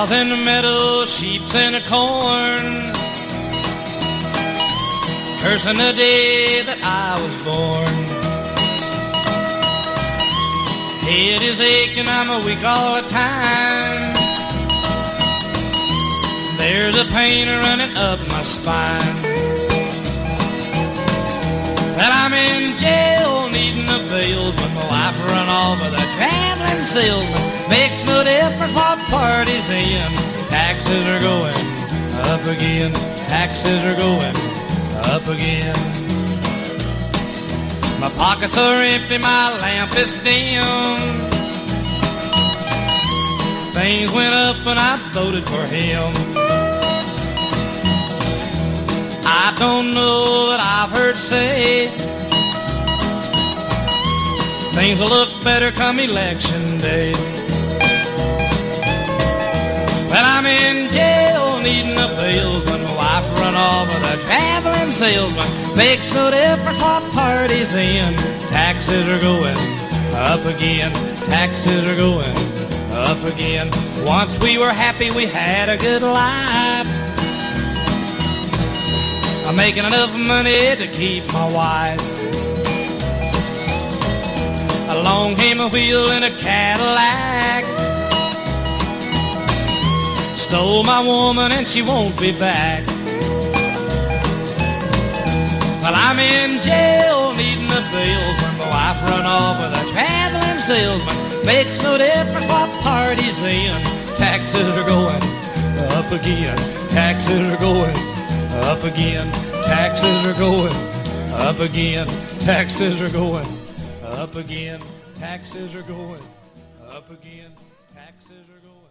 Cows in the meadow, sheep's in the corn, cursing the day that I was born. Head is aching, I'm weak all the time. There's a pain running up my spine. Well, I'm in jail, needing the bills, when my wife run off with a traveling salesman. Makes no difference what party's in, taxes are going up again. Taxes are going up again. My pockets are empty, my lamp is dim. Things went up and I voted for him. I don't know that I've heard say things will look better come election day. Well, I'm in jail, needing the bills, when my wife run off with a traveling salesman. Makes no difference what party's in, taxes are going up again. Taxes are going up again. Once we were happy, we had a good life. I'm making enough money to keep my wife. Along came a wheel in a Cadillac, stole my woman and she won't be back. Well, I'm in jail, needing the bills, when my wife run off with a traveling salesman. Makes no difference what party's in, taxes are going up again. Taxes are going up again. Taxes are going up again. Taxes are going up again. Taxes are going up again. Taxes are going